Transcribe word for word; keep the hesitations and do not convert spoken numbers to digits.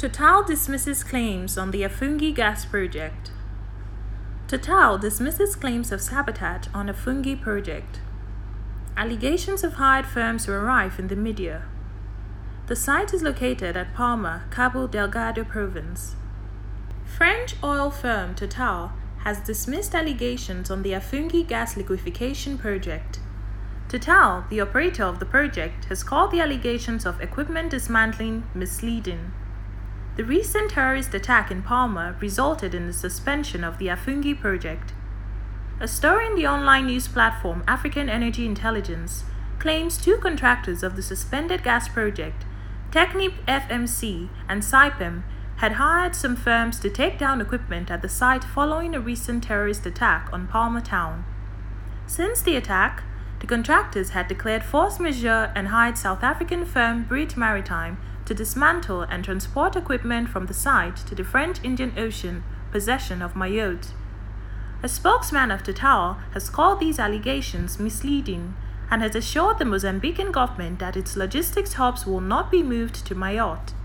Total dismisses claims on the Afungi gas project. Total dismisses claims of sabotage on Afungi project. Allegations of hired firms were rife in the media. The site is located at Palma, Cabo Delgado province. French oil firm Total has dismissed allegations on the Afungi gas liquefaction project. Total, the operator of the project, has called the allegations of equipment dismantling misleading. The recent terrorist attack in Palma resulted in the suspension of the Afungi project. A story in the online news platform African Energy Intelligence claims two contractors of the suspended gas project, Technip F M C and Saipem, had hired some firms to take down equipment at the site following a recent terrorist attack on Palma town. Since the attack, the contractors had declared force majeure and hired South African firm Brit Maritime to dismantle and transport equipment from the site to the French Indian Ocean possession of Mayotte. A spokesman of Total has called these allegations misleading and has assured the Mozambican government that its logistics hubs will not be moved to Mayotte.